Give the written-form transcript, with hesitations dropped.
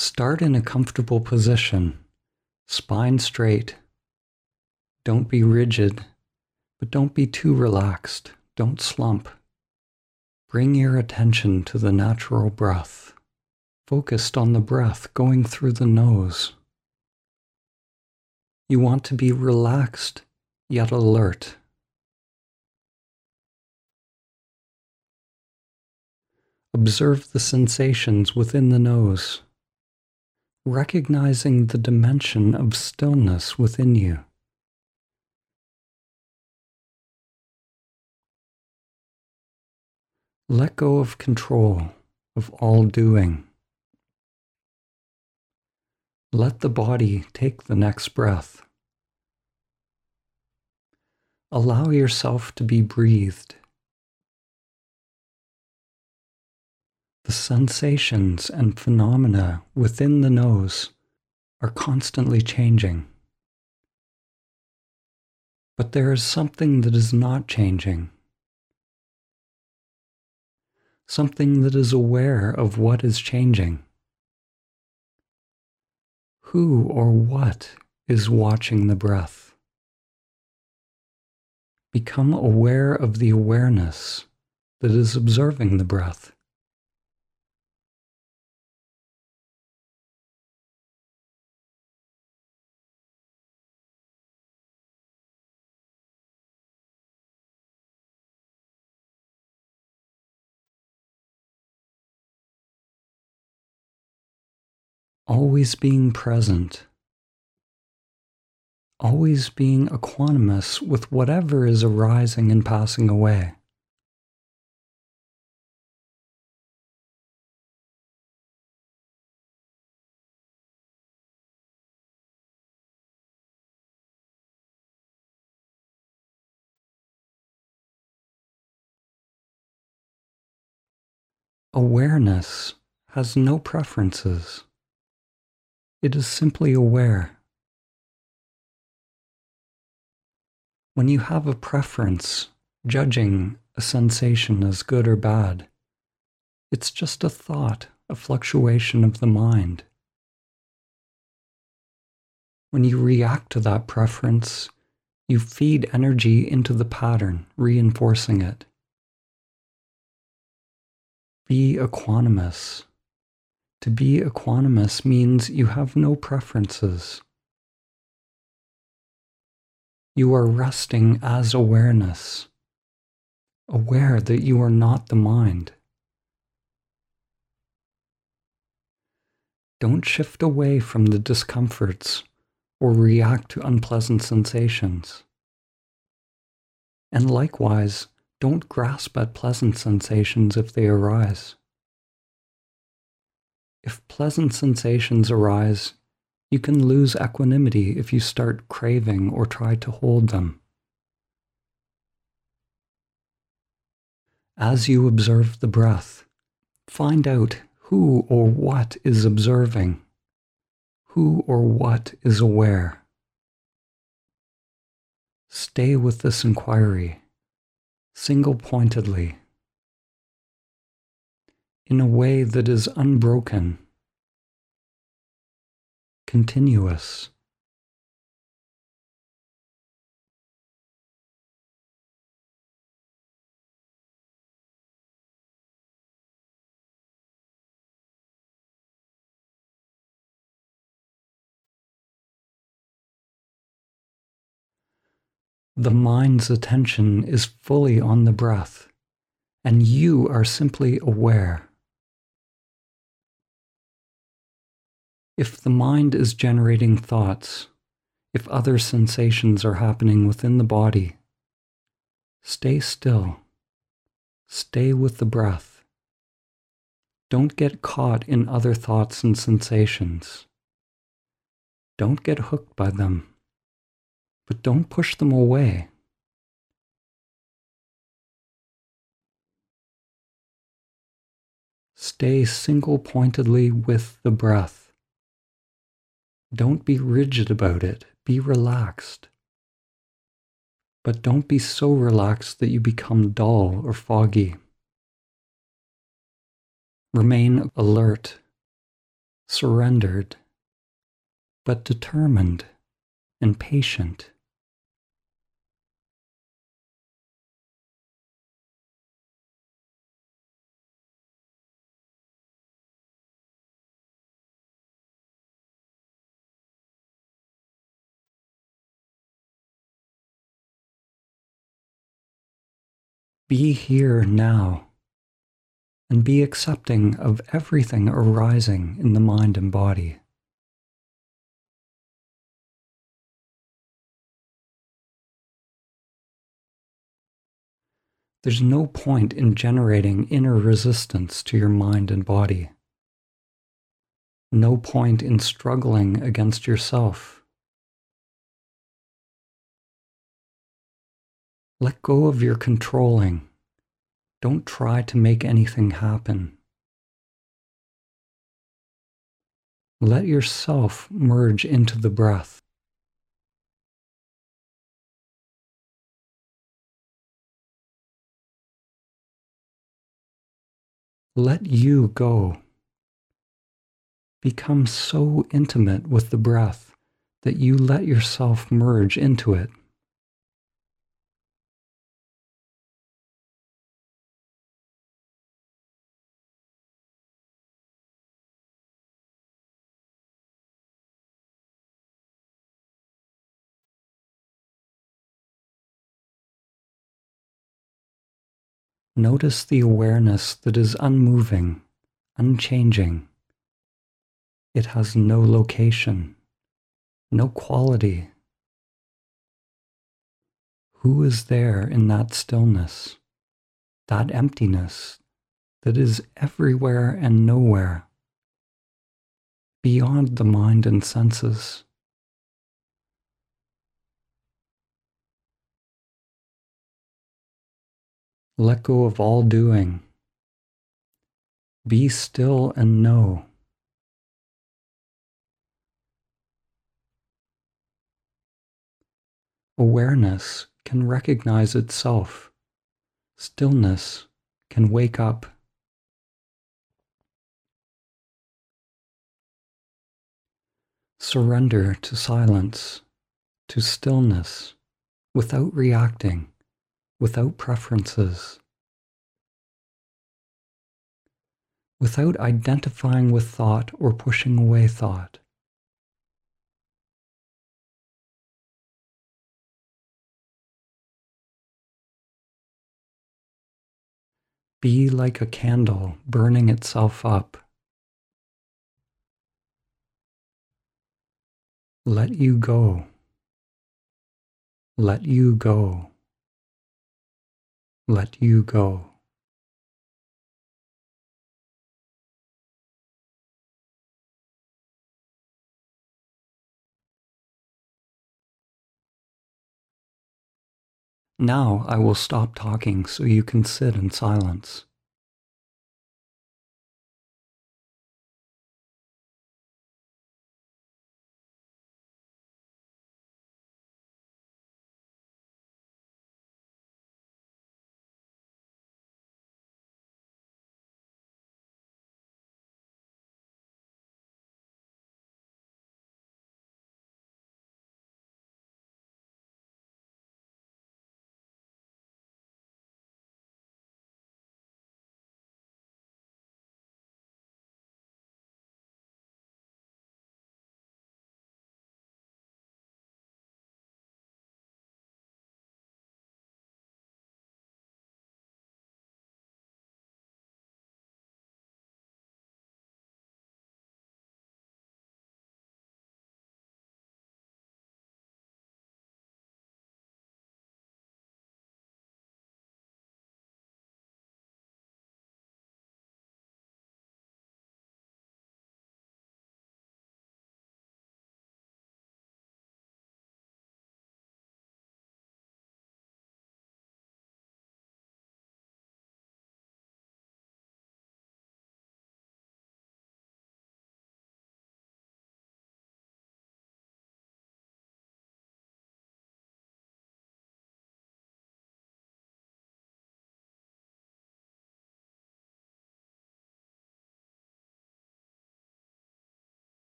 Start in a comfortable position, spine straight. Don't be rigid, but don't be too relaxed. Don't slump. Bring your attention to the natural breath, focused on the breath going through the nose. You want to be relaxed, yet alert. Observe the sensations within the nose, recognizing the dimension of stillness within you. Let go of control, of all doing. Let the body take the next breath. Allow yourself to be breathed. The sensations and phenomena within the nose are constantly changing. But there is something that is not changing. Something that is aware of what is changing. Who or what is watching the breath? Become aware of the awareness that is observing the breath. Always being present. Always being equanimous with whatever is arising and passing away. Awareness has no preferences. It is simply aware. When you have a preference, judging a sensation as good or bad, it's just a thought, a fluctuation of the mind. When you react to that preference, you feed energy into the pattern, reinforcing it. Be equanimous. To be equanimous means you have no preferences. You are resting as awareness, aware that you are not the mind. Don't shift away from the discomforts or react to unpleasant sensations. And likewise, don't grasp at pleasant sensations if they arise. If pleasant sensations arise, you can lose equanimity if you start craving or try to hold them. As you observe the breath, find out who or what is observing, who or what is aware. Stay with this inquiry, single-pointedly, in a way that is unbroken, continuous. The mind's attention is fully on the breath, and you are simply aware. If the mind is generating thoughts, if other sensations are happening within the body, stay still. Stay with the breath. Don't get caught in other thoughts and sensations. Don't get hooked by them, but don't push them away. Stay single-pointedly with the breath. Don't be rigid about it. Be relaxed. But don't be so relaxed that you become dull or foggy. Remain alert, surrendered, but determined and patient. Be here now and be accepting of everything arising in the mind and body. There's no point in generating inner resistance to your mind and body. No point in struggling against yourself. Let go of your controlling. Don't try to make anything happen. Let yourself merge into the breath. Let you go. Become so intimate with the breath that you let yourself merge into it. Notice the awareness that is unmoving, unchanging. It has no location, no quality. Who is there in that stillness, that emptiness that is everywhere and nowhere, beyond the mind and senses? Let go of all doing. Be still and know. Awareness can recognize itself. Stillness can wake up. Surrender to silence, to stillness, without reacting, without preferences, without identifying with thought or pushing away thought. Be like a candle burning itself up. Let you go. Let you go. Let you go. Now I will stop talking so you can sit in silence.